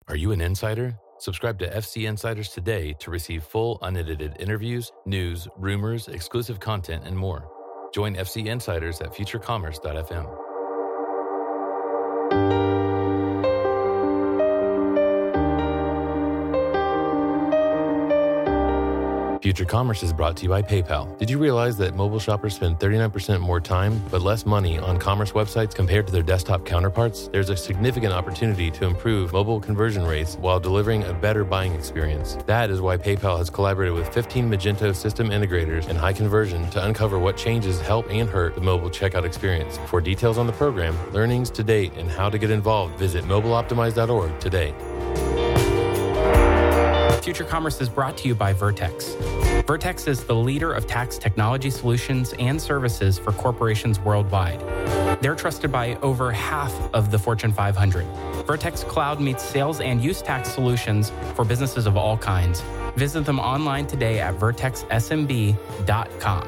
Are you an insider? Subscribe to FC Insiders today to receive full, unedited interviews, news, rumors, exclusive content, and more. Join FC Insiders at futurecommerce.fm. Future Commerce is brought to you by PayPal. Did you realize that mobile shoppers spend 39% more time but less money on commerce websites compared to their desktop counterparts? There's a significant opportunity to improve mobile conversion rates while delivering a better buying experience. That is why PayPal has collaborated with 15 Magento system integrators and High Conversion to uncover what changes help and hurt the mobile checkout experience. For details on the program, learnings to date, and how to get involved, visit mobileoptimize.org today. Future Commerce is brought to you by Vertex. Vertex is the leader of tax technology solutions and services for corporations worldwide. They're trusted by over half of the Fortune 500. Vertex Cloud meets sales and use tax solutions for businesses of all kinds. Visit them online today at vertexsmb.com.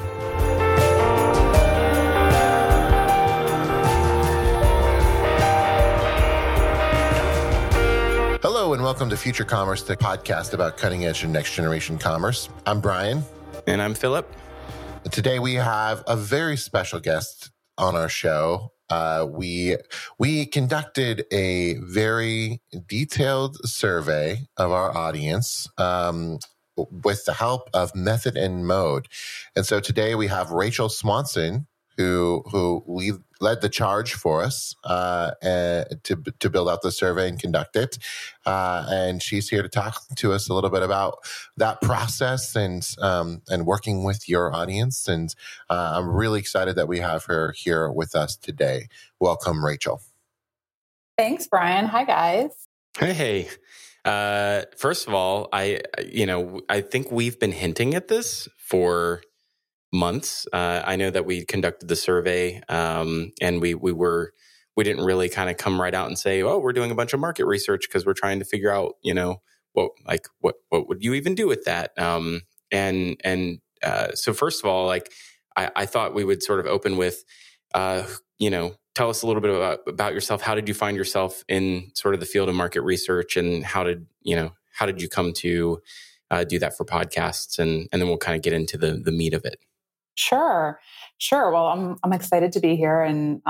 Hello and welcome to Future Commerce, the podcast about cutting edge and next generation commerce. I'm Brian. And I'm Philip. Today we have a very special guest on our show. We conducted a very detailed survey of our audience with the help of Method and Mode. And so today we have Rachel Swanson, who led the charge for us to build out the survey and conduct it. And she's here to talk to us a little bit about that process and working with your audience. And I'm really excited that we have her here with us today. Welcome, Rachel. Thanks, Brian. Hi, guys. Hey. First of all, I think we've been hinting at this for months. I know that we conducted the survey, and we didn't really kind of come right out and say, "Oh, we're doing a bunch of market research," because we're trying to figure out, what would you even do with that? So first of all, I thought we would sort of open with, tell us a little bit about yourself. How did you find yourself in sort of the field of market research, and how did you come to do that for podcasts? And then we'll kind of get into the meat of it. Sure. Well, I'm excited to be here and,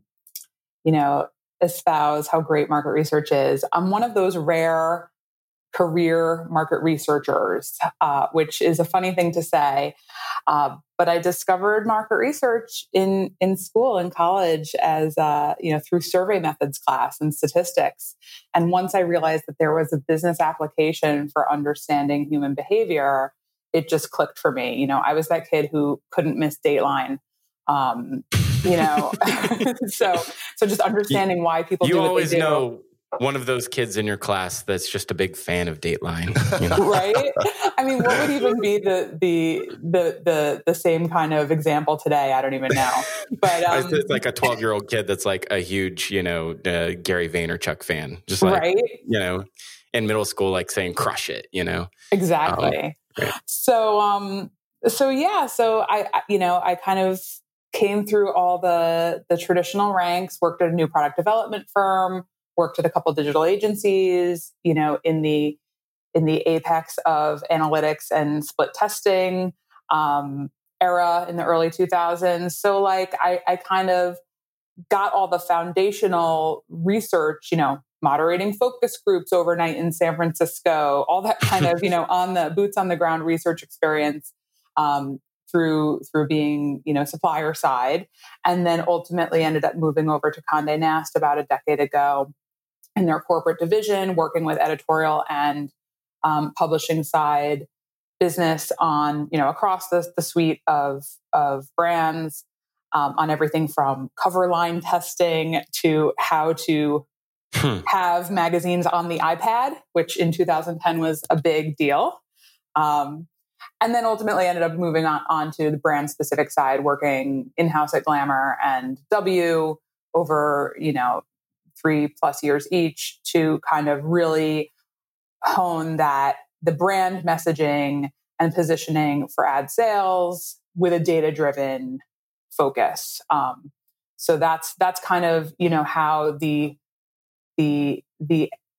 espouse how great market research is. I'm one of those rare career market researchers, which is a funny thing to say. But I discovered market research in school, in college, as, through survey methods class and statistics. And once I realized that there was a business application for understanding human behavior, it just clicked for me. I was that kid who couldn't miss Dateline. So just understanding why people do what they do. You always know one of those kids in your class that's just a big fan of Dateline, right? I mean, what would even be the same kind of example today? I don't even know. But it's like a 12-year-old kid that's like a huge, Gary Vaynerchuk fan, just like, right? In middle school, like saying "crush it," Exactly. Right. So I kind of came through all the traditional ranks, worked at a new product development firm, worked at a couple digital agencies, in the apex of analytics and split testing era in the early 2000s. So I kind of got all the foundational research, moderating focus groups overnight in San Francisco, all that kind of, on the boots on the ground research experience through being, supplier side. And then ultimately ended up moving over to Condé Nast about a decade ago in their corporate division, working with editorial and publishing side business on, across the suite of brands, on everything from cover line testing to how to have magazines on the iPad, which in 2010 was a big deal. And then ultimately ended up moving on to the brand specific side, working in-house at Glamour and W over, 3+ years each to kind of really hone that the brand messaging and positioning for ad sales with a data-driven focus. So that's kind of, how the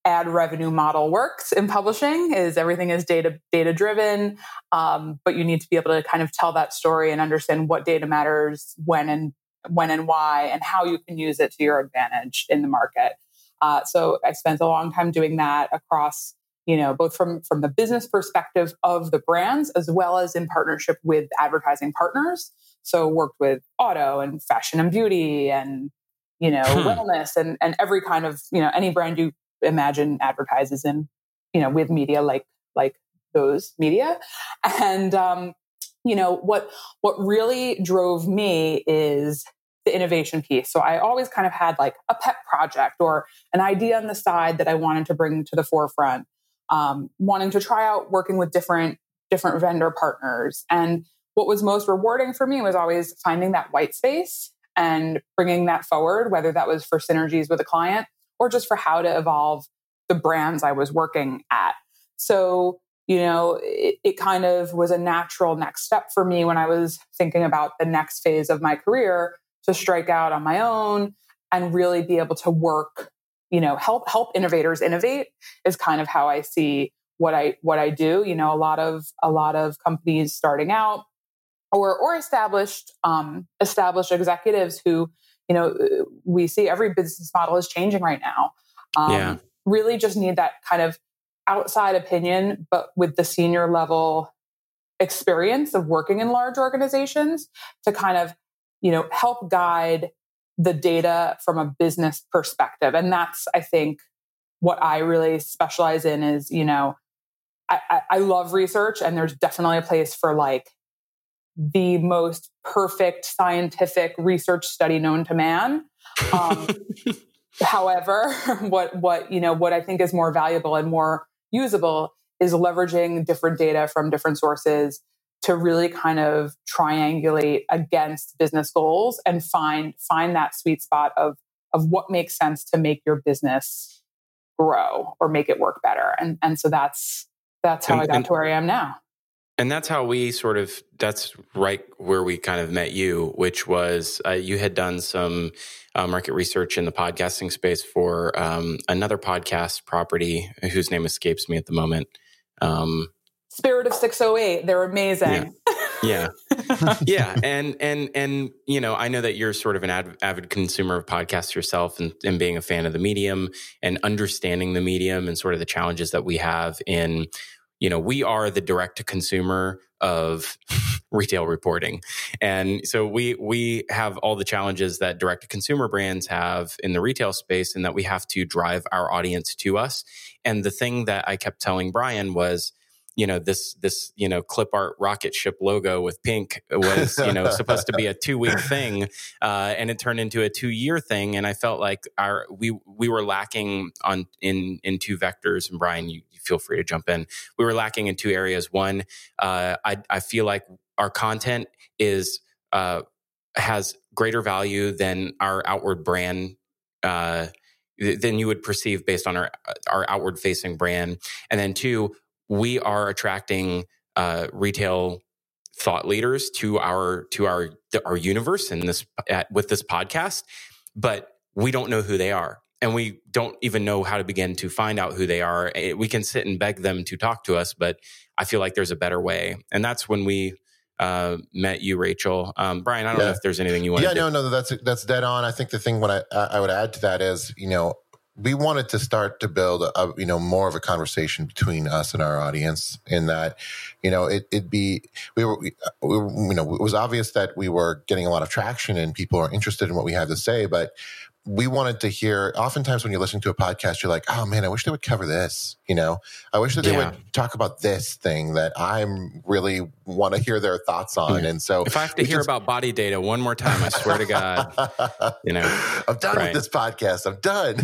ad revenue model works in publishing. Is everything is data driven, but you need to be able to kind of tell that story and understand what data matters when and why, and how you can use it to your advantage in the market. So I spent a long time doing that across, both from the business perspective of the brands, as well as in partnership with advertising partners. So worked with auto and fashion and beauty and, wellness and every kind of, any brand you imagine advertises in, with media like those media. And, what really drove me is the innovation piece. So I always kind of had like a pet project or an idea on the side that I wanted to bring to the forefront, wanting to try out working with different vendor partners. And what was most rewarding for me was always finding that white space and bringing that forward, whether that was for synergies with a client or just for how to evolve the brands I was working at. So, it kind of was a natural next step for me when I was thinking about the next phase of my career to strike out on my own and really be able to work, help innovators innovate is kind of how I see what I do. A lot of companies starting out or established executives who, we see every business model is changing right now. Really just need that kind of outside opinion, but with the senior level experience of working in large organizations to kind of, help guide the data from a business perspective. And that's, I think, what I really specialize in is, I love research, and there's definitely a place for like the most perfect scientific research study known to man. However, what I think is more valuable and more usable is leveraging different data from different sources to really kind of triangulate against business goals and find that sweet spot of what makes sense to make your business grow or make it work better. And so that's how I got to where I am now. And that's how that's right where we kind of met you, which was you had done some market research in the podcasting space for another podcast property whose name escapes me at the moment. Spirit of 608. They're amazing. Yeah. Yeah. And, I know that you're sort of an avid consumer of podcasts yourself and being a fan of the medium and understanding the medium and sort of the challenges that we have in, we are the direct to consumer of retail reporting. And so we have all the challenges that direct to consumer brands have in the retail space, and that we have to drive our audience to us. And the thing that I kept telling Brian was, this clip art rocket ship logo with pink was, supposed to be a 2-week thing. And it turned into a 2-year thing. And I felt like we were lacking in 2 vectors. And Brian, you feel free to jump in. We were lacking in 2 areas. One, I feel like our content has greater value than our outward brand, than you would perceive based on our outward facing brand. And then 2, we are attracting retail thought leaders to our universe in with this podcast, but we don't know who they are, and we don't even know how to begin to find out who they are. We can sit and beg them to talk to us, but I feel like there's a better way, and that's when we met you, Rachel. Brian, I don't know if there's anything you want to. No, that's dead on. I think the thing what I would add to that is, we wanted to start to build more of a conversation between us and our audience, in that, it was obvious that we were getting a lot of traction and people are interested in what we have to say, but we wanted to hear, oftentimes when you're listening to a podcast, you're like, oh man, I wish they would cover this. I wish that they would talk about this thing that I really want to hear their thoughts on. And so if I have to hear about body data one more time, I swear to God, I'm done with this podcast. I'm done.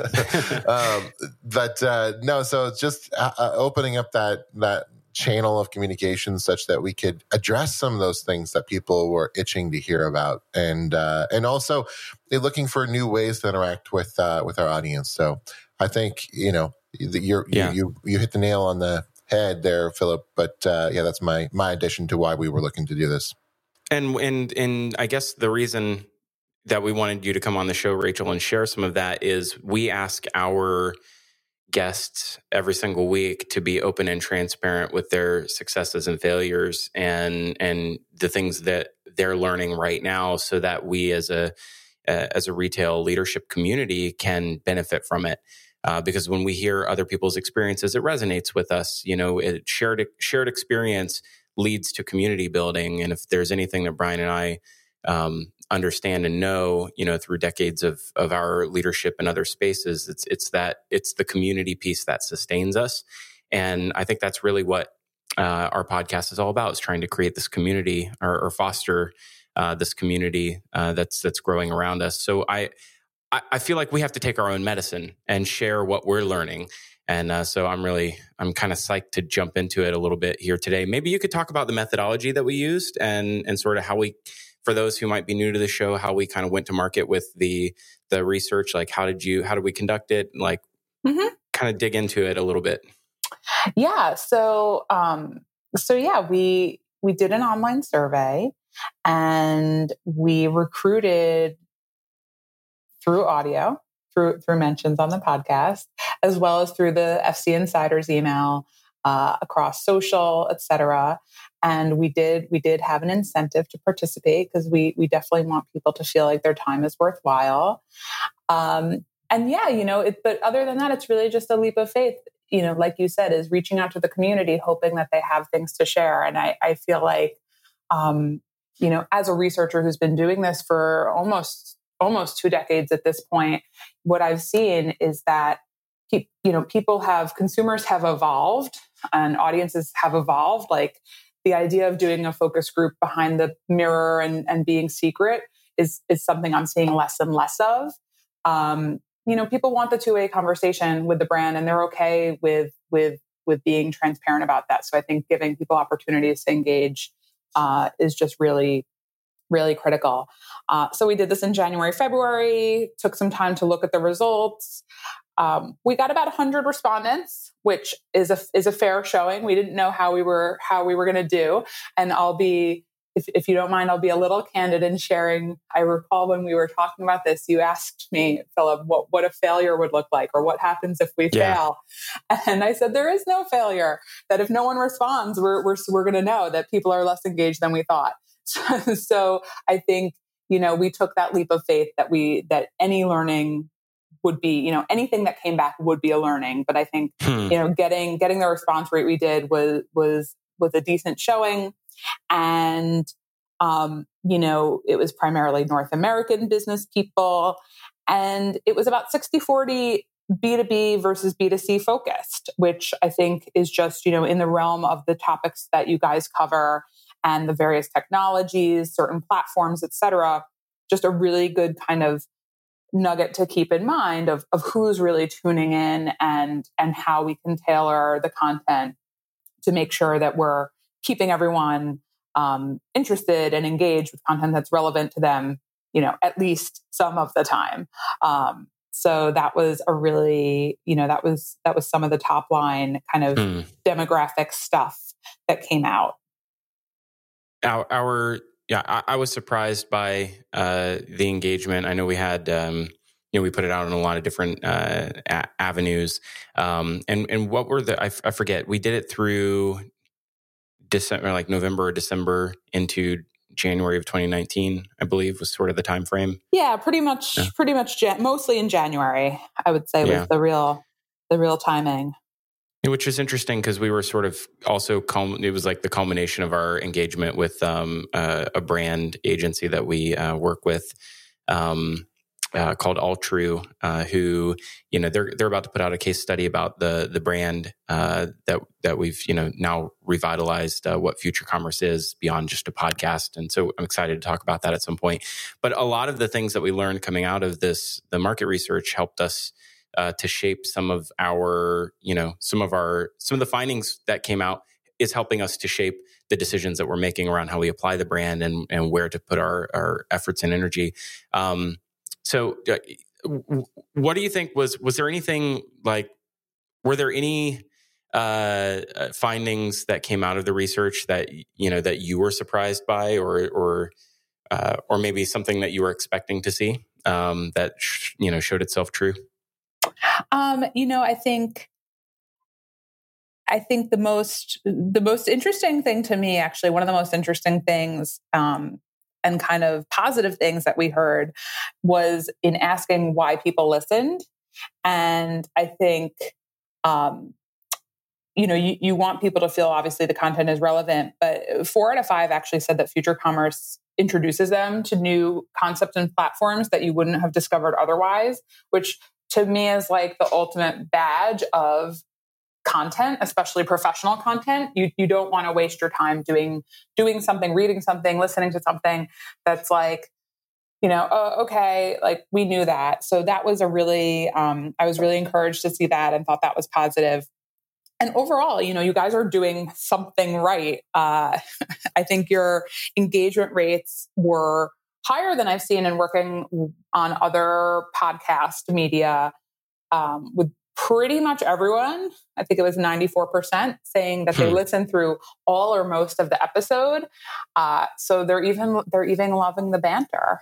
No, so it's just opening up that channel of communication such that we could address some of those things that people were itching to hear about, and also looking for new ways to interact with our audience. So I think you hit the nail on the head there, Philip. But that's my addition to why we were looking to do this. And I guess the reason that we wanted you to come on the show, Rachel, and share some of that is we ask our guests every single week to be open and transparent with their successes and failures and the things that they're learning right now, so that we as a retail leadership community can benefit from it. Because when we hear other people's experiences, it resonates with us. Shared experience leads to community building. And if there's anything that Brian and I understand and know, through decades of our leadership in other spaces, it's the community piece that sustains us. And I think that's really what our podcast is all about, is trying to create this community or foster this community that's growing around us. So I feel like we have to take our own medicine and share what we're learning. And so I'm kind of psyched to jump into it a little bit here today. Maybe you could talk about the methodology that we used and sort of how we, for those who might be new to the show, how we kind of went to market with the research. Like, how did we conduct it? Like, kind of dig into it a little bit. Yeah. So we did an online survey, and we recruited through audio, through mentions on the podcast, as well as through the FC Insiders email, across social, et cetera. And we did have an incentive to participate, because we definitely want people to feel like their time is worthwhile. But other than that, it's really just a leap of faith. Like you said, is reaching out to the community, hoping that they have things to share. And I feel like, as a researcher who's been doing this for almost 2 decades at this point, what I've seen is that consumers have evolved and audiences have evolved. Like, the idea of doing a focus group behind the mirror and being secret is something I'm seeing less and less of. People want the two-way conversation with the brand, and they're okay with being transparent about that. So I think giving people opportunities to engage is just really, really critical. So we did this in January, February, took some time to look at the results. We got about 100 respondents, which is a fair showing. We didn't know how we were going to do. And if you don't mind, I'll be a little candid in sharing. I recall when we were talking about this, you asked me, Philip, what a failure would look like, or what happens if we fail. And I said, there is no failure. That if no one responds, we're going to know that people are less engaged than we thought. So I think, we took that leap of faith that any learning would be, anything that came back would be a learning. But I think, getting the response rate we did was a decent showing. And, it was primarily North American business people. And it was about 60-40 B2B versus B2C focused, which I think is just, in the realm of the topics that you guys cover and the various technologies, certain platforms, et cetera, just a really good kind of nugget to keep in mind of who's really tuning in and how we can tailor the content to make sure that we're keeping everyone interested and engaged with content that's relevant to them, at least some of the time. So that was a really, that was some of the top line kind of demographic stuff that came out. I was surprised by the engagement. I know we had, we put it out on a lot of different avenues. And what were I forget, we did it through December, like November or December into January of 2019, I believe was sort of the time frame. Yeah, pretty much, mostly in January, I would say was the real timing. Which is interesting because we were sort of also, it was like the culmination of our engagement with a brand agency that we work with called Altru, who, they're about to put out a case study about the brand that we've, now revitalized what Future Commerce is beyond just a podcast. And so I'm excited to talk about that at some point. But a lot of the things that we learned coming out of the market research helped us to shape some of our, some of the findings that came out is helping us to shape the decisions that we're making around how we apply the brand and where to put our efforts and energy. So what do you think was there anything were there any findings that came out of the research that, that you were surprised by or maybe something that you were expecting to see that, showed itself true? I think the most interesting thing to me, actually, one of the most interesting things, and kind of positive things that we heard was in asking why people listened. And I think, you want people to feel obviously the content is relevant, but 4 out of 5 actually said that Future Commerce introduces them to new concepts and platforms that you wouldn't have discovered otherwise, which to me is like the ultimate badge of content, especially professional content. You don't want to waste your time doing something, reading something, listening to something that's like, okay, like we knew that. So that was I was really encouraged to see that and thought that was positive. And overall, you guys are doing something right. I think your engagement rates were higher than I've seen in working on other podcast media, with pretty much everyone. I think it was 94% saying that they listened through all or most of the episode. So they're even loving the banter.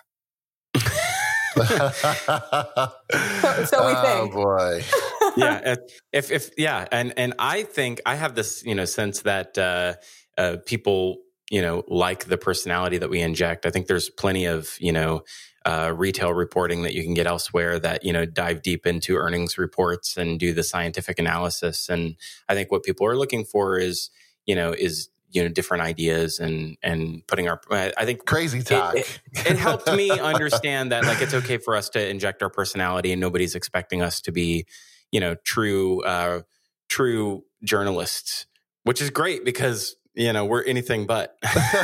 so we think. Oh boy. Yeah. And I think I have this, sense that people, like the personality that we inject. I think there's plenty of, retail reporting that you can get elsewhere that, dive deep into earnings reports and do the scientific analysis. And I think what people are looking for is different ideas and putting I think crazy talk. It helped me understand that like, it's okay for us to inject our personality and nobody's expecting us to be, true journalists, which is great because, we're anything but.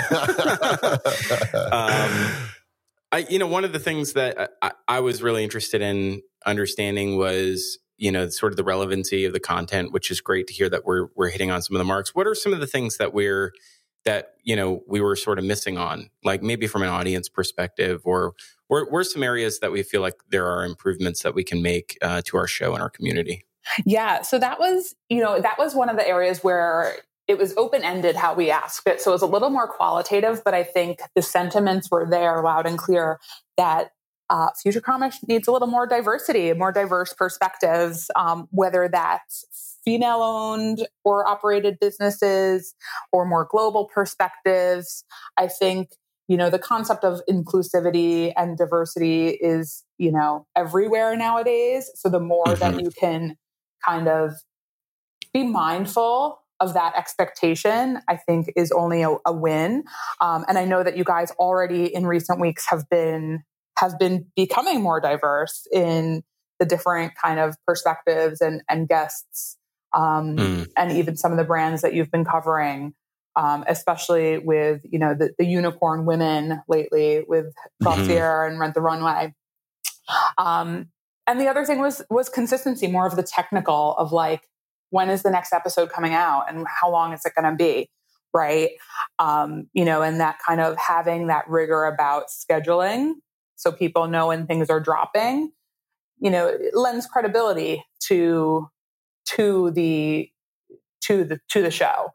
One of the things that I was really interested in understanding was, sort of the relevancy of the content, which is great to hear that we're hitting on some of the marks. What are some of the things that we were sort of missing on, like maybe from an audience perspective, or were some areas that we feel like there are improvements that we can make to our show and our community? Yeah. So that was one of the areas where it was open-ended how we asked it. So it was a little more qualitative, but I think the sentiments were there loud and clear that Future Commerce needs a little more diversity, more diverse perspectives, whether that's female-owned or operated businesses or more global perspectives. I think, the concept of inclusivity and diversity is, everywhere nowadays. So the more that you can kind of be mindful of that expectation, I think is only a win. And I know that you guys already in recent weeks have been becoming more diverse in the different kind of perspectives and guests, and even some of the brands that you've been covering, especially with, the unicorn women lately with Glossier and Rent the Runway. And the other thing was consistency, more of the technical of like, when is the next episode coming out and how long is it going to be? Right. And that kind of having that rigor about scheduling so people know when things are dropping, it lends credibility to the show.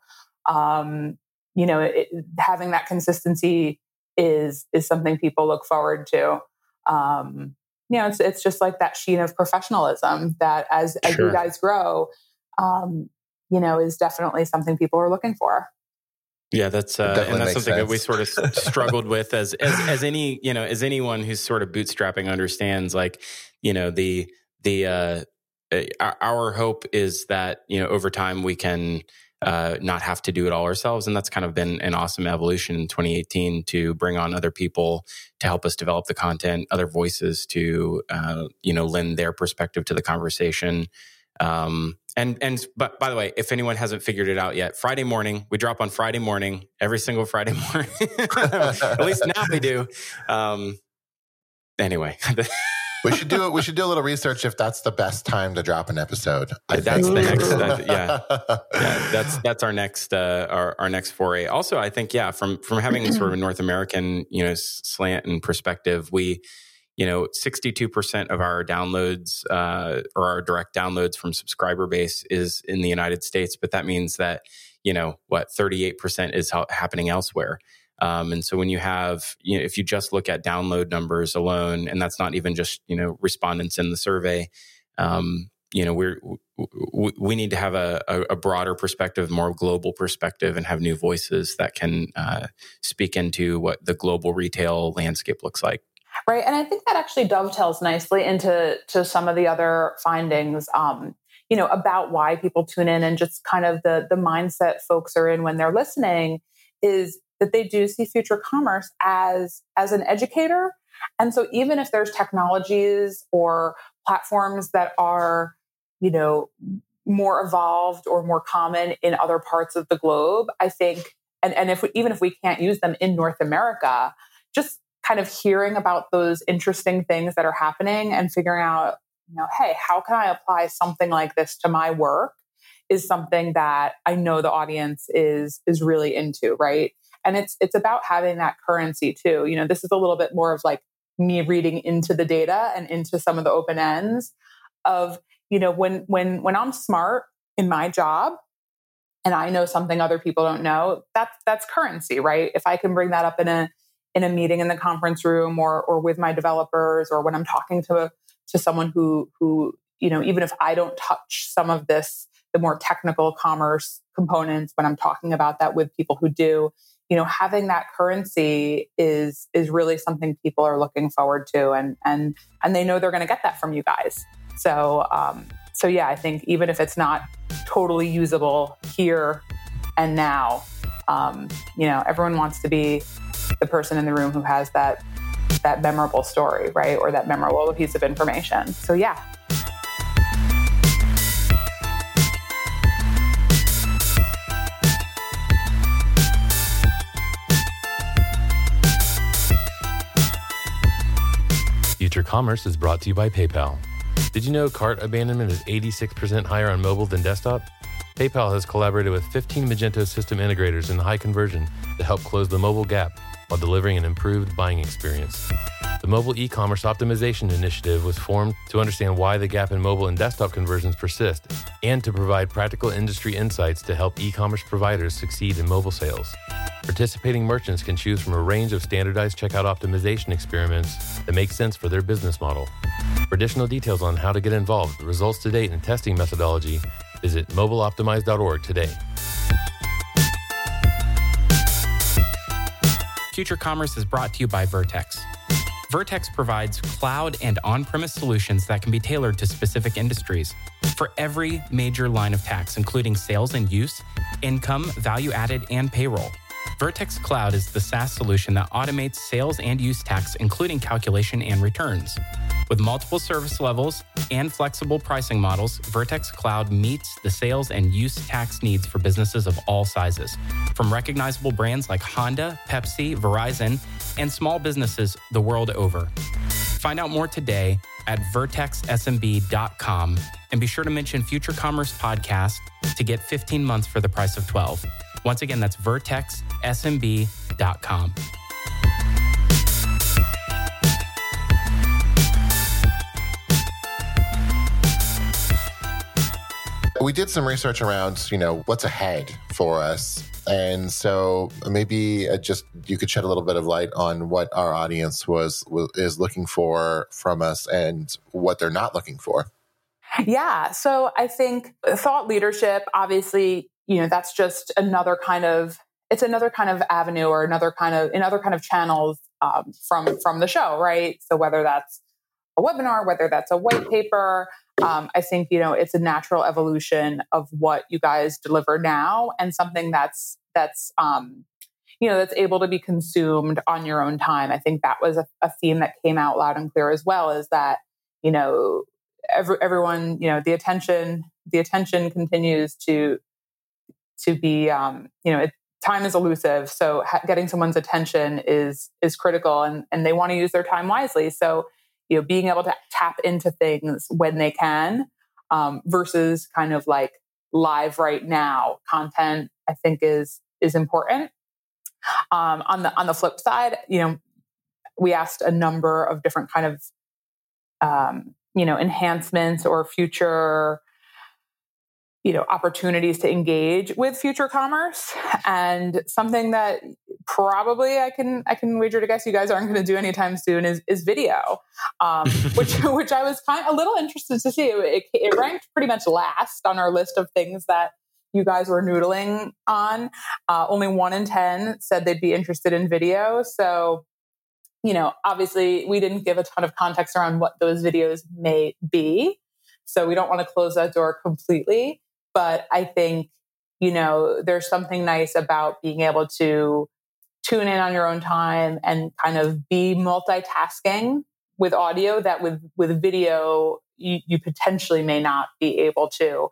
Having that consistency is something people look forward to. It's just like that sheen of professionalism that as you guys grow, is definitely something people are looking for. Yeah, that's and that's something that we sort of struggled with as anyone who's sort of bootstrapping understands. Like, our hope is that over time we can not have to do it all ourselves, and that's kind of been an awesome evolution in 2018 to bring on other people to help us develop the content, other voices to lend their perspective to the conversation. But by the way, if anyone hasn't figured it out yet, Friday morning, we drop on Friday morning, every single Friday morning. At least now we do. Anyway. We should do a little research if that's the best time to drop an episode. That's the next. That's our next our next foray. Also, I think from having sort of a North American slant and perspective, we 62% of our downloads or our direct downloads from subscriber base is in the United States, but that means that 38% is happening elsewhere. And so when you have, if you just look at download numbers alone, and that's not even just, respondents in the survey, we need to have a broader perspective, more global perspective, and have new voices that can speak into what the global retail landscape looks like. Right. And I think that actually dovetails nicely into some of the other findings, about why people tune in, and just kind of the mindset folks are in when they're listening, is that they do see future commerce as an educator. And so even if there's technologies or platforms that are, more evolved or more common in other parts of the globe, I think, and even if we can't use them in North America, just kind of hearing about those interesting things that are happening and figuring out, hey, how can I apply something like this to my work, is something that I know the audience is really into, right? And it's about having that currency too. This is a little bit more of like me reading into the data and into some of the open ends of, when I'm smart in my job and I know something other people don't know, that's currency, right? If I can bring that up in a meeting in the conference room or with my developers, or when I'm talking to someone who even if I don't touch some of this, the more technical commerce components, when I'm talking about that with people who do, having that currency is really something people are looking forward to, and they know they're going to get that from you guys. So yeah, I think even if it's not totally usable here and now, everyone wants to be the person in the room who has that memorable story, right? Or that memorable piece of information. So yeah. Future Commerce is brought to you by PayPal. Did you know cart abandonment is 86% higher on mobile than desktop? PayPal has collaborated with 15 Magento system integrators in high conversion to help close the mobile gap while delivering an improved buying experience. The Mobile E-commerce Optimization Initiative was formed to understand why the gap in mobile and desktop conversions persist, and to provide practical industry insights to help e-commerce providers succeed in mobile sales. Participating merchants can choose from a range of standardized checkout optimization experiments that make sense for their business model. For additional details on how to get involved, results to date, and testing methodology, visit mobileoptimize.org today. Future Commerce is brought to you by Vertex. Vertex provides cloud and on-premise solutions that can be tailored to specific industries for every major line of tax, including sales and use, income, value-added, and payroll. Vertex Cloud is the SaaS solution that automates sales and use tax, including calculation and returns. With multiple service levels and flexible pricing models, Vertex Cloud meets the sales and use tax needs for businesses of all sizes, from recognizable brands like Honda, Pepsi, Verizon, and small businesses the world over. Find out more today at vertexsmb.com, and be sure to mention Future Commerce Podcast to get 15 months for the price of 12. Once again, that's vertexsmb.com. We did some research around, what's ahead for us. And so maybe you could shed a little bit of light on what our audience is looking for from us and what they're not looking for. Yeah. So I think thought leadership, obviously, that's just another kind of avenue, or another kind of channels from the show, right? So whether that's a webinar, whether that's a white paper, I think, it's a natural evolution of what you guys deliver now, and something that's able to be consumed on your own time. I think that was a theme that came out loud and clear as well, is that, everyone, the attention continues to be, time is elusive. So getting someone's attention is critical, and they want to use their time wisely. So, being able to tap into things when they can, versus kind of like live right now content, I think is important. On the flip side, we asked a number of different kind of, enhancements or future, opportunities to engage with future commerce. And something that probably I can wager to guess you guys aren't going to do anytime soon is video, which I was kind of a little interested to see. It ranked pretty much last on our list of things that you guys were noodling on. Only 1 in 10 said they'd be interested in video. So, obviously we didn't give a ton of context around what those videos may be. So we don't want to close that door completely. But I think, there's something nice about being able to tune in on your own time and kind of be multitasking with audio that with video, you potentially may not be able to.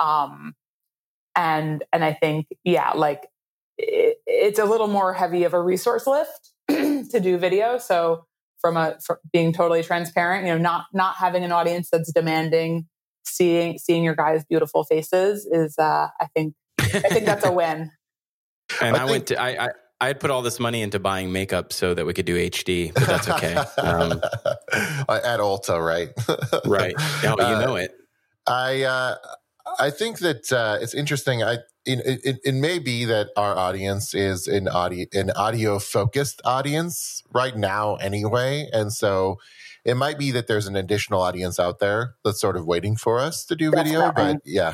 And I think, it's a little more heavy of a resource lift to do video. So from being totally transparent, not having an audience that's demanding seeing your guys' beautiful faces is, I think that's a win. And I had put all this money into buying makeup so that we could do HD, but that's okay. At Ulta, right? Right. Oh, you know it. I think that it's interesting. It may be that our audience is an audio focused audience right now anyway, and so it might be that there's an additional audience out there that's sort of waiting for us to do video. But yeah.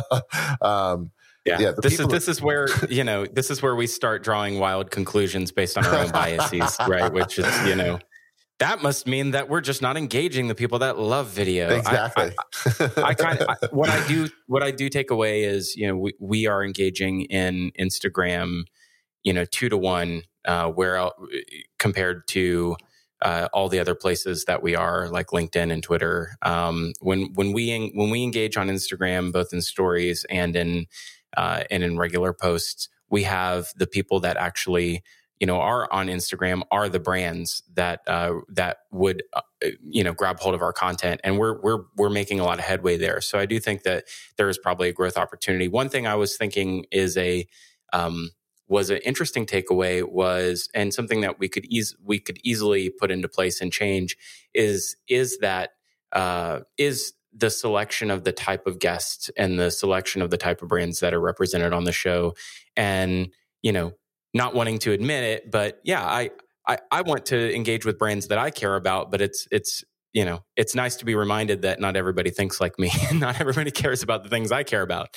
This is where we start drawing wild conclusions based on our own biases, right? Which is, that must mean that we're just not engaging the people that love video. Exactly. What I do take away is, we are engaging in Instagram, 2-to-1, where compared to all the other places that we are, like LinkedIn and Twitter. When we engage on Instagram, both in stories and in regular posts, we have the people that actually are on Instagram are the brands that would grab hold of our content, and we're making a lot of headway there. So I do think that there is probably a growth opportunity. One thing I was thinking is was an interesting takeaway and something that we could easily put into place and change is the selection of the type of guests and the selection of the type of brands that are represented on the show. And, not wanting to admit it, but yeah, I want to engage with brands that I care about, but it's nice to be reminded that not everybody thinks like me and not everybody cares about the things I care about,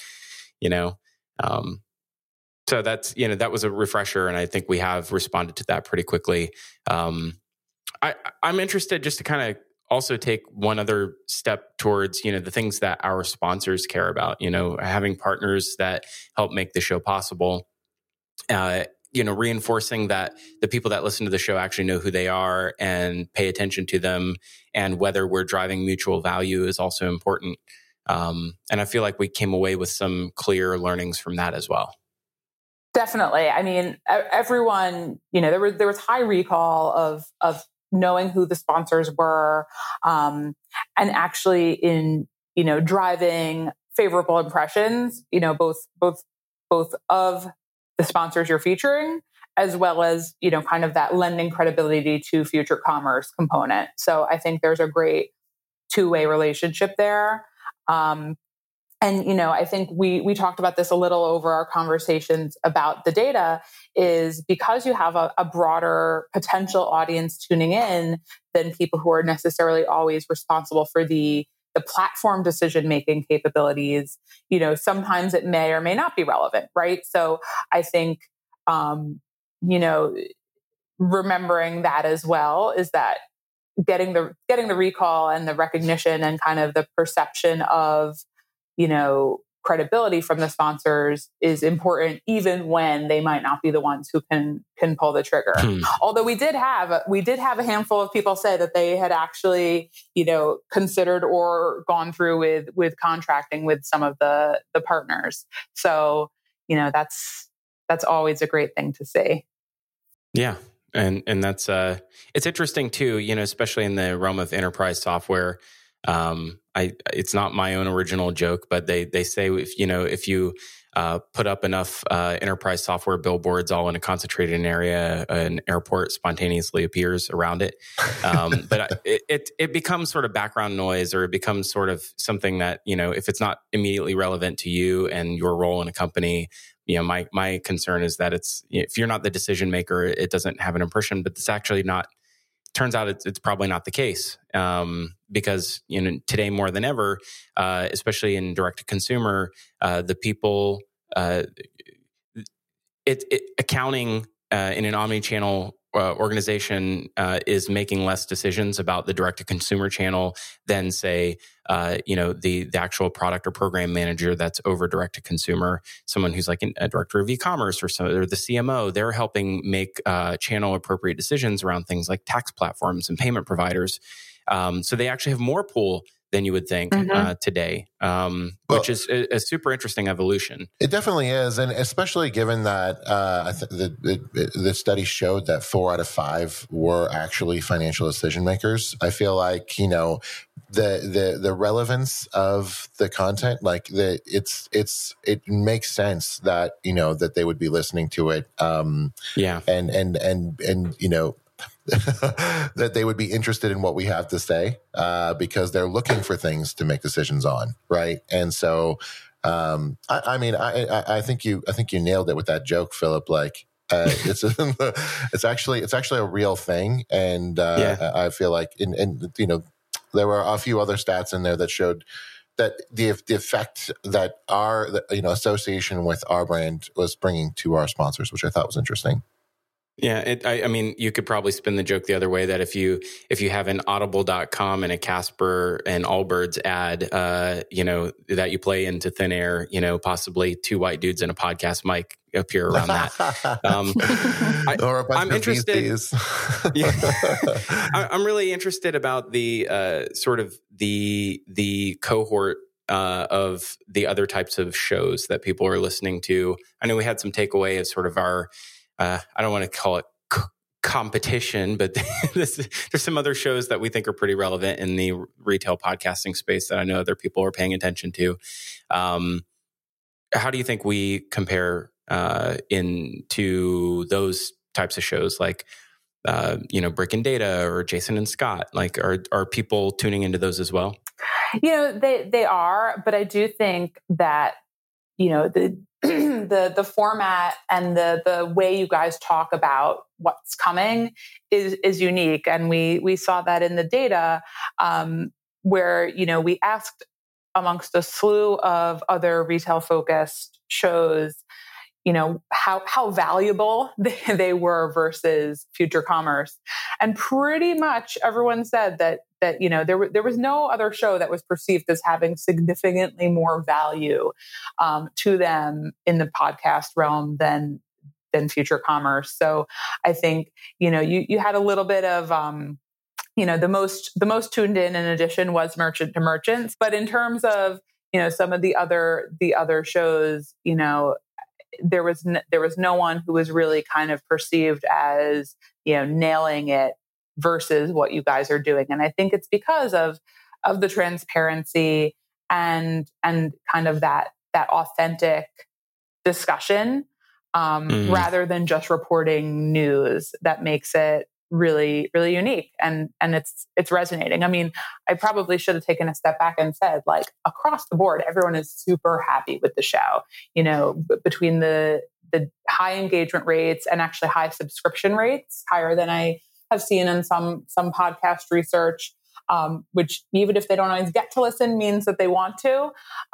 so that's, that was a refresher, and I think we have responded to that pretty quickly. I'm interested just to kind of also take one other step towards, the things that our sponsors care about, having partners that help make the show possible, reinforcing that the people that listen to the show actually know who they are and pay attention to them, and whether we're driving mutual value is also important. And I feel like we came away with some clear learnings from that as well. Definitely. I mean, everyone, there was high recall of knowing who the sponsors were, and actually in, driving favorable impressions, both of the sponsors you're featuring, as well as, kind of that lending credibility to future commerce component. So I think there's a great two-way relationship there. And, I think we talked about this a little over our conversations about the data, is because you have a broader potential audience tuning in than people who are necessarily always responsible for the platform decision-making capabilities, sometimes it may or may not be relevant, right? So I think, remembering that as well is that getting the recall and the recognition and kind of the perception of, credibility from the sponsors is important, even when they might not be the ones who can pull the trigger. Although we did have a handful of people say that they had actually, considered or gone through with contracting with some of the partners. So, that's always a great thing to see. Yeah. And that's, it's interesting too, especially in the realm of enterprise software. It's not my own original joke, but they say if you put up enough enterprise software billboards all in a concentrated area, an airport spontaneously appears around it. But it becomes sort of background noise, or it becomes sort of something that, if it's not immediately relevant to you and your role in a company, my concern is that if you're not the decision maker, it doesn't have an impression. But it's actually not. Turns out it's probably not the case, because today more than ever, especially in direct to consumer, the people accounting in an omni-channel organization is making less decisions about the direct to consumer channel than, say, the actual product or program manager that's over direct to consumer. Someone who's like a director of e-commerce or the CMO. They're helping make channel appropriate decisions around things like tax platforms and payment providers. So they actually have more pull than you would think today, which is a super interesting evolution. It definitely is, and especially given that the study showed that 4 out of 5 were actually financial decision makers. I feel like the relevance of the content, like it makes sense that that they would be listening to it. And that they would be interested in what we have to say, because they're looking for things to make decisions on, right? And so, I think you nailed it with that joke, Philip. Like, it's actually a real thing, and I feel like, there were a few other stats in there that showed that the effect that our association with our brand was bringing to our sponsors, which I thought was interesting. Yeah, you could probably spin the joke the other way, that if you have an Audible.com and a Casper and Allbirds ad, that you play into thin air, possibly 2 white dudes in a podcast mic appear around that. Or a bunch I'm of interested. I'm really interested about the sort of the cohort of the other types of shows that people are listening to. I know we had some takeaway of sort of our. I don't want to call it competition, but there's some other shows that we think are pretty relevant in the retail podcasting space that I know other people are paying attention to. How do you think we compare into those types of shows, like Brick and Data or Jason and Scott? Like, are people tuning into those as well? They are, but I do think that the format and the way you guys talk about what's coming is unique. And we saw that in the data, where, we asked amongst a slew of other retail focused shows, how valuable they were versus Future Commerce. And pretty much everyone said that there was no other show that was perceived as having significantly more value to them in the podcast realm than Future Commerce. So I think you had a little bit of the most tuned in addition was Merchant to Merchants, but in terms of some of the other shows, there was no one who was really kind of perceived as nailing it versus what you guys are doing. And I think it's because of the transparency and kind of that authentic discussion, rather than just reporting news, that makes it really, really unique. And it's resonating. I mean, I probably should have taken a step back and said, like, across the board, everyone is super happy with the show, between the high engagement rates and actually high subscription rates, higher than I have seen in some podcast research, which even if they don't always get to listen, means that they want to.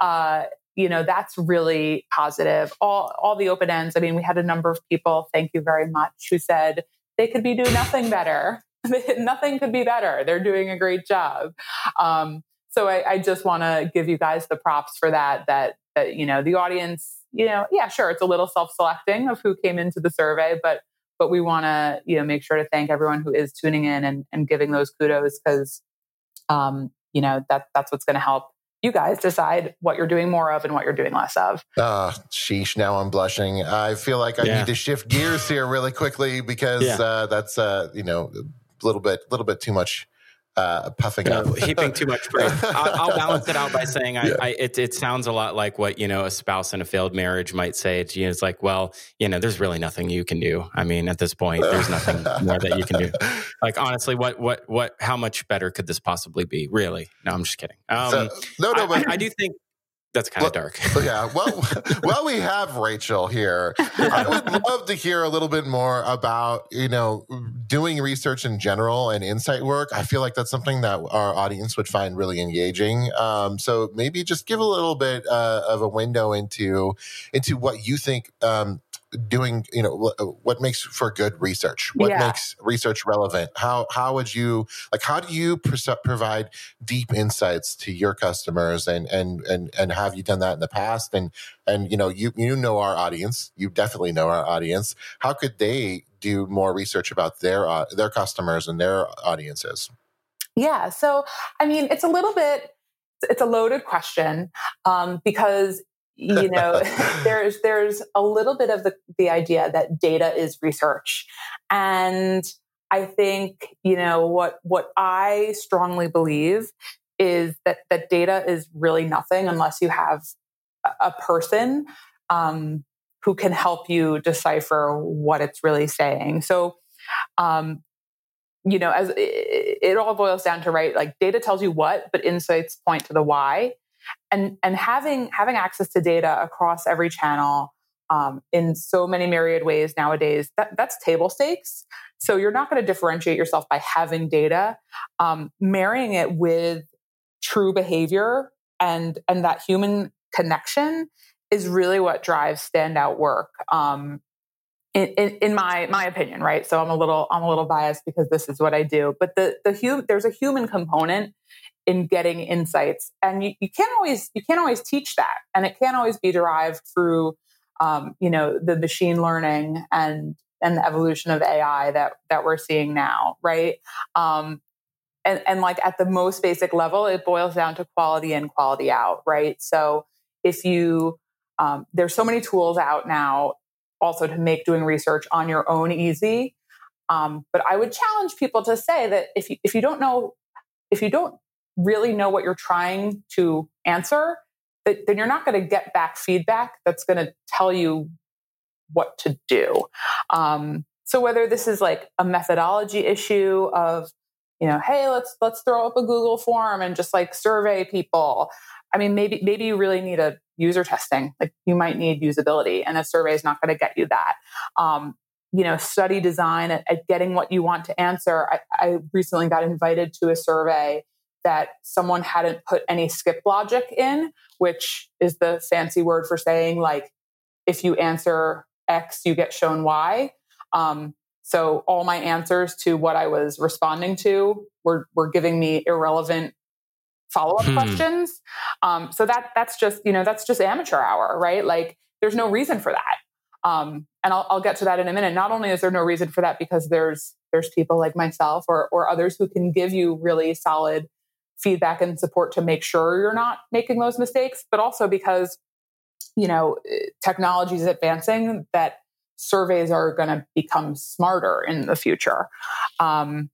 That's really positive. All the open ends. I mean, we had a number of people, thank you very much, who said they could be doing nothing better. Nothing could be better. They're doing a great job. So I just want to give you guys the props for that the audience, sure, it's a little self-selecting of who came into the survey, but we want to, make sure to thank everyone who is tuning in and giving those kudos, because, that's what's going to help you guys decide what you're doing more of and what you're doing less of. Sheesh. Now I'm blushing. I feel like I need to shift gears here really quickly, because that's, a little bit too much puffing up. Heaping too much praise. I'll balance it out by saying it sounds a lot like what, a spouse in a failed marriage might say to you. It's like, well, there's really nothing you can do. I mean, at this point, there's nothing more that you can do. Like, honestly, how much better could this possibly be? Really? No, I'm just kidding. But I do think that's kind of dark. Yeah. Well, we have Rachel here. I would love to hear a little bit more about, doing research in general and insight work. I feel like that's something that our audience would find really engaging. So maybe just give a little bit of a window into what you think doing, what makes for good research? What makes research relevant? How would you how do you provide deep insights to your customers and have you done that in the past? And you know our audience, you definitely know our audience. How could they do more research about their customers and their audiences? Yeah. So, I mean, it's a loaded question because there's a little bit of the idea that data is research. And I think, what I strongly believe is that data is really nothing unless you have a person who can help you decipher what it's really saying. So, as it all boils down to, right, like data tells you what, but insights point to the why. And having access to data across every channel in so many myriad ways nowadays, that's table stakes. So you're not going to differentiate yourself by having data. Marrying it with true behavior and that human connection is really what drives standout work. In my opinion, right? So I'm a little biased because this is what I do. But there's a human component in getting insights, and you can't always teach that, and it can't always be derived through the machine learning and the evolution of AI that we're seeing now, right? And like at the most basic level, it boils down to quality in, quality out, right? So if you there's so many tools out now also to make doing research on your own easy, but I would challenge people to say that if you don't really know what you're trying to answer, then you're not going to get back feedback that's going to tell you what to do. So whether this is like a methodology issue of, hey, let's throw up a Google form and just like survey people. I mean, maybe you really need a user testing. Like you might need usability, and a survey is not going to get you that. Study design at getting what you want to answer. I recently got invited to a survey that someone hadn't put any skip logic in, which is the fancy word for saying like, if you answer X, you get shown Y. So all my answers to what I was responding to were giving me irrelevant follow-up questions. So that's just amateur hour, right? Like there's no reason for that. And I'll get to that in a minute. Not only is there no reason for that because there's people like myself or others who can give you really solid feedback and support to make sure you're not making those mistakes, but also because, technology is advancing, that surveys are going to become smarter in the future. Doing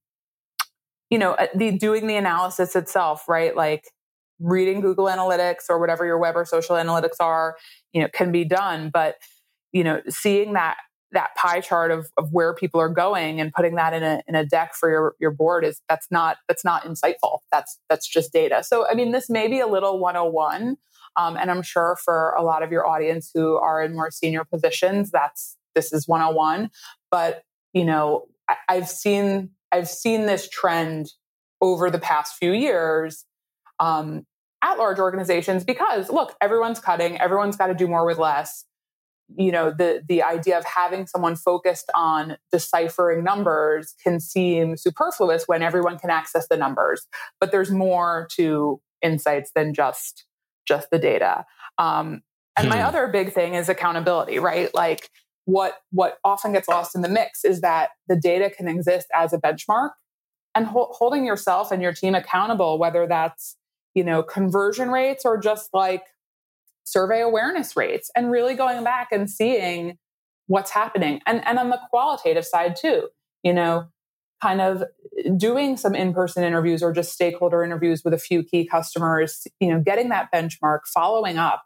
the analysis itself, right? Like reading Google Analytics or whatever your web or social analytics are, can be done. But, seeing that pie chart of where people are going and putting that in a deck for your board that's not insightful. That's just data. So, I mean, this may be a little 101. And I'm sure for a lot of your audience who are in more senior positions, this is 101. But, I've seen this trend over the past few years at large organizations because, look, everyone's cutting, everyone's got to do more with less. The idea of having someone focused on deciphering numbers can seem superfluous when everyone can access the numbers. But there's more to insights than just the data. And my other big thing is accountability, right? Like what often gets lost in the mix is that the data can exist as a benchmark, and holding yourself and your team accountable, whether that's, conversion rates or just like survey awareness rates, and really going back and seeing what's happening. And on the qualitative side too, kind of doing some in-person interviews or just stakeholder interviews with a few key customers, getting that benchmark, following up.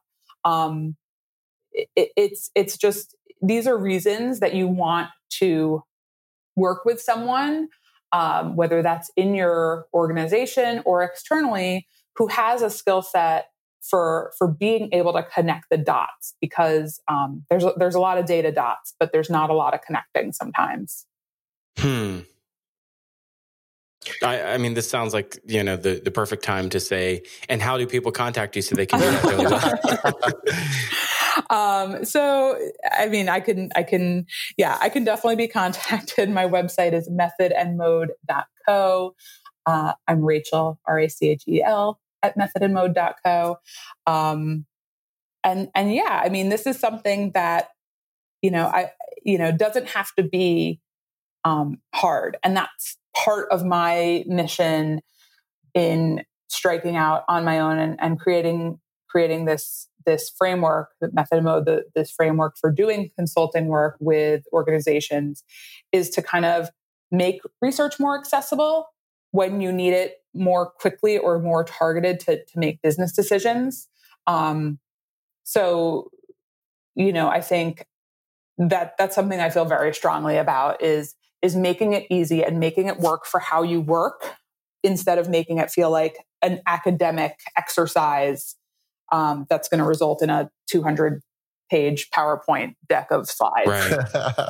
It's just, these are reasons that you want to work with someone, whether that's in your organization or externally, who has a skill set for being able to connect the dots, because there's a lot of data dots, but there's not a lot of connecting sometimes. I mean, this sounds like, the perfect time to say, and how do people contact you so they can do that really well? So, I mean, I can definitely be contacted. My website is methodandmode.co. I'm Rachel, Rachel, at methodandmode.co. And yeah, I mean, this is something that, doesn't have to be hard. And that's part of my mission in striking out on my own and creating this framework, the Method and Mode, this framework for doing consulting work with organizations, is to kind of make research more accessible when you need it more quickly or more targeted to make business decisions. So, I think that's something I feel very strongly about is making it easy and making it work for how you work, instead of making it feel like an academic exercise that's going to result in a 200-page PowerPoint deck of slides. Right.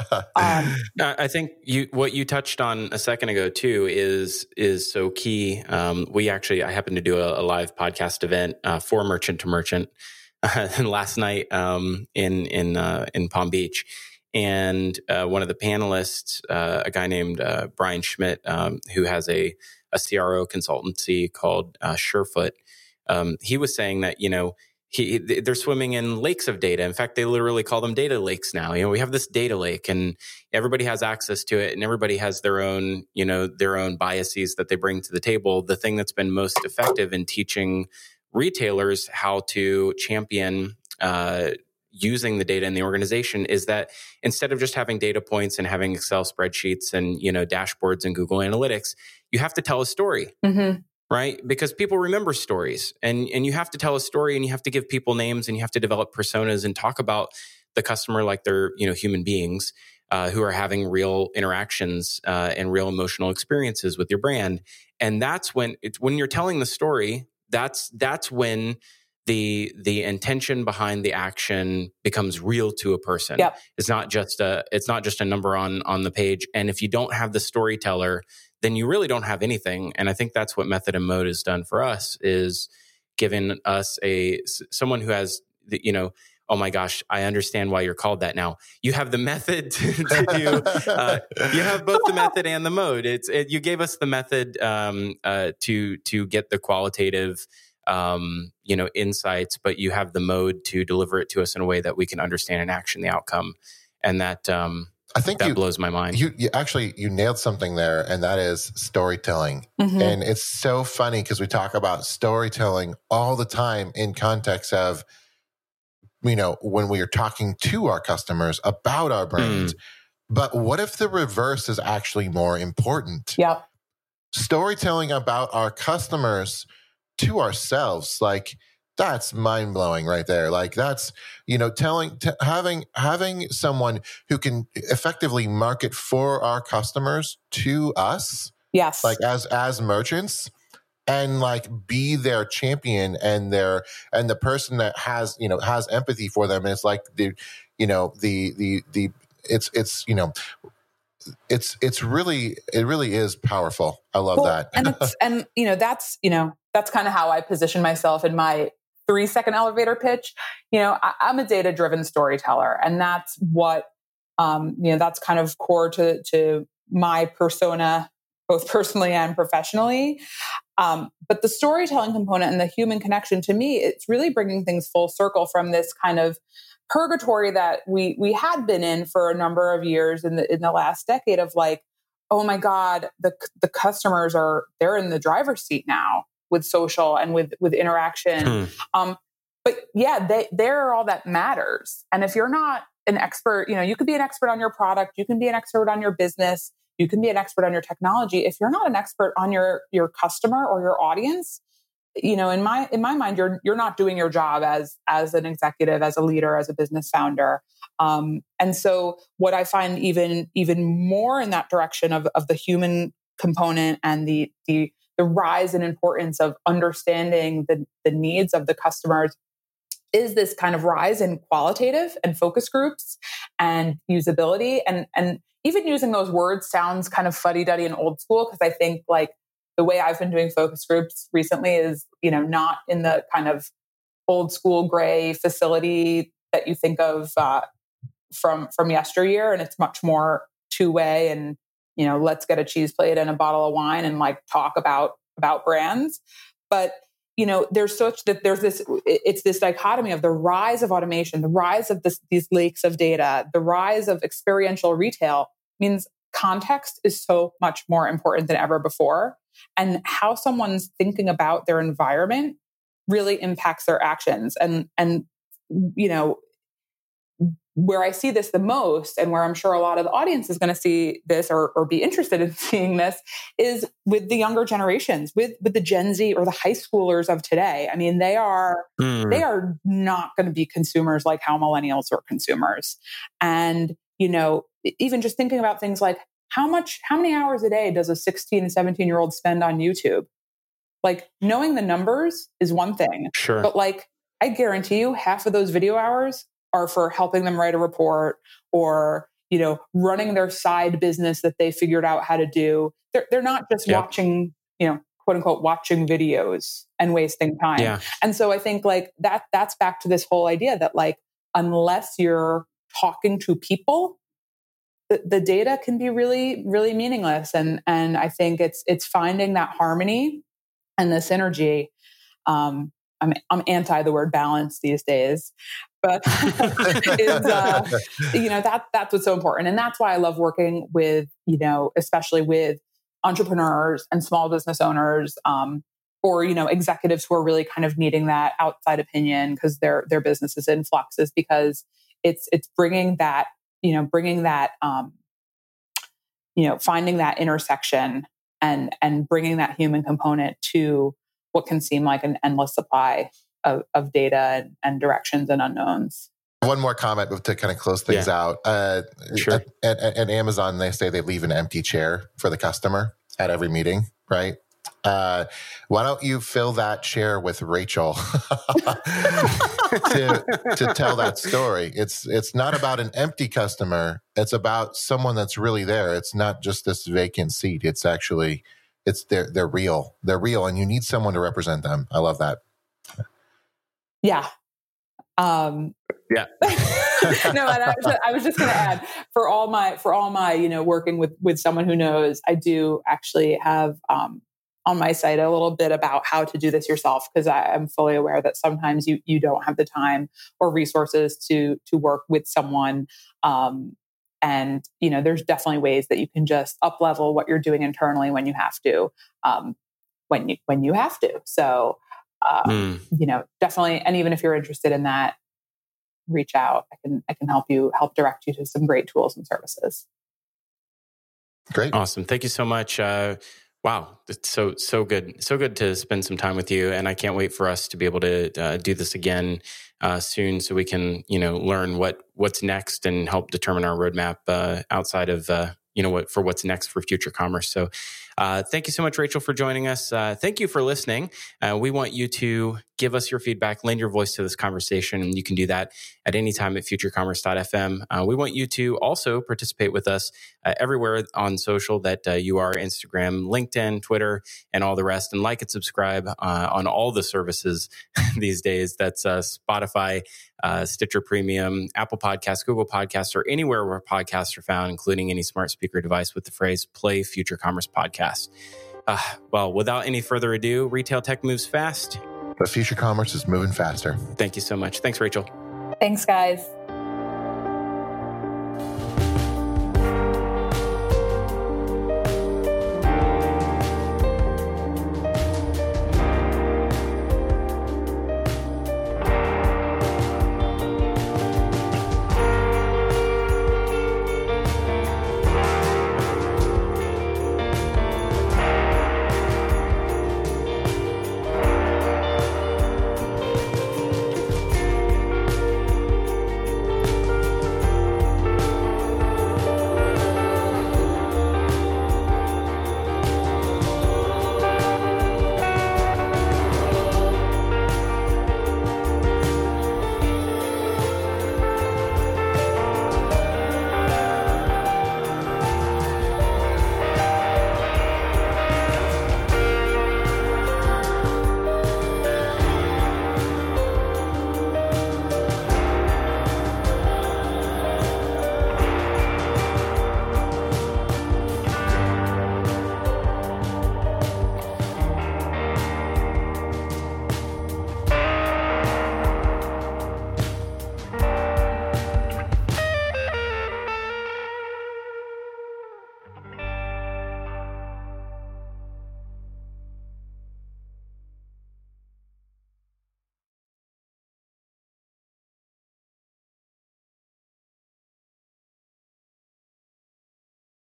I think what you touched on a second ago too is so key. I happened to do a live podcast event for Merchant to Merchant last night in Palm Beach. And one of the panelists, a guy named Brian Schmidt, who has a CRO consultancy called Surefoot, he was saying that, they're swimming in lakes of data. In fact, they literally call them data lakes now. We have this data lake, and everybody has access to it, and everybody has their own biases that they bring to the table. The thing that's been most effective in teaching retailers how to champion using the data in the organization is that instead of just having data points and having Excel spreadsheets and, dashboards and Google Analytics, you have to tell a story, right? Because people remember stories, and you have to tell a story, and you have to give people names, and you have to develop personas and talk about the customer like they're, human beings who are having real interactions and real emotional experiences with your brand. And that's when you're telling the story, that's when the intention behind the action becomes real to a person. Yep. It's not just a number on the page. And if you don't have the storyteller, then you really don't have anything. And I think that's what Method and Mode has done for us, is given us someone who has oh my gosh, I understand why you're called that now. You have the method to do. You have both the method and the mode. You gave us the method to get the qualitative insights, but you have the mode to deliver it to us in a way that we can understand and action the outcome. And that I think that blows my mind. You nailed something there, and that is storytelling. And it's so funny because we talk about storytelling all the time in context of, when we are talking to our customers about our brand. But what if the reverse is actually more important? Yeah. Storytelling about our customers to ourselves, like, that's mind blowing right there. Like, that's, having someone who can effectively market for our customers to us. Yes. Like as merchants, and like be their champion and the person that has empathy for them. And it's like it really is powerful. I love that. That's kind of how I position myself in my 3-second elevator pitch. I'm a data-driven storyteller, and that's what, that's kind of core to my persona, both personally and professionally. But the storytelling component and the human connection, to me, it's really bringing things full circle from this kind of purgatory that we had been in for a number of years in the last decade of like, oh my God, the customers they're in the driver's seat now with social and with interaction. But yeah, they're all that matters. And if you're not an expert, you could be an expert on your product, you can be an expert on your business. you can be an expert on your technology. If you're not an expert on your customer or your audience, in my mind, you're not doing your job as an executive, as a leader, as a business founder. And so what I find even more in that direction of the human component and the rise in importance of understanding the needs of the customers is this kind of rise in qualitative and focus groups and usability. And even using those words sounds kind of fuddy-duddy and old school, because I think like the way I've been doing focus groups recently is, not in the kind of old school gray facility that you think of from yesteryear. And it's much more two-way and, let's get a cheese plate and a bottle of wine and like talk about brands. But there's this dichotomy of the rise of automation, the rise of these lakes of data, the rise of experiential retail means context is so much more important than ever before. And how someone's thinking about their environment really impacts their actions. And where I see this the most, and where I'm sure a lot of the audience is going to see this or be interested in seeing this, is with the younger generations, with the Gen Z or the high schoolers of today. I mean, they are not going to be consumers like how millennials are consumers. And, even just thinking about things like how many hours a day does a 16 and 17-year-old spend on YouTube? Like, knowing the numbers is one thing. Sure. But like, I guarantee you half of those video hours are for helping them write a report or, running their side business that they figured out how to do. They're not just watching, quote unquote, watching videos and wasting time. Yeah. And so I think like that's back to this whole idea that like, unless you're talking to people, the data can be really, really meaningless. And I think it's finding that harmony and the synergy. I'm anti the word balance these days, but that's what's so important. And that's why I love working with, especially with entrepreneurs and small business owners, or, executives who are really kind of needing that outside opinion because their business is in flux, is because it's bringing that, finding that intersection and bringing that human component to what can seem like an endless supply of data and directions and unknowns. One more comment to kind of close things out. Sure. At Amazon, they say they leave an empty chair for the customer at every meeting, right? Why don't you fill that chair with Rachel to tell that story? It's not about an empty customer. It's about someone that's really there. It's not just this vacant seat. It's actually, they're real. They're real, and you need someone to represent them. I love that. Yeah. Yeah. No, and I was just going to add, for all my, working with someone who knows, I do actually have, on my site a little bit about how to do this yourself, because I'm fully aware that sometimes you don't have the time or resources to work with someone. And, there's definitely ways that you can just up level what you're doing internally when you have to, when you have to. So, definitely. And even if you're interested in that, reach out. I can help direct you to some great tools and services. Great. Awesome. Thank you so much. Wow. It's so good. So good to spend some time with you. And I can't wait for us to be able to do this again soon, so we can, learn what's next and help determine our roadmap outside of, what's next for Future Commerce. So thank you so much, Rachel, for joining us. Thank you for listening. We want you to give us your feedback, lend your voice to this conversation, and you can do that at any time at futurecommerce.fm. We want you to also participate with us everywhere on social that you are: Instagram, LinkedIn, Twitter, and all the rest. And like and subscribe on all the services these days. That's Spotify, Stitcher Premium, Apple Podcasts, Google Podcasts, or anywhere where podcasts are found, including any smart speaker device with the phrase "Play Future Commerce Podcast." Well, without any further ado, retail tech moves fast, but Future Commerce is moving faster. Thank you so much. Thanks, Rachel. Thanks, guys.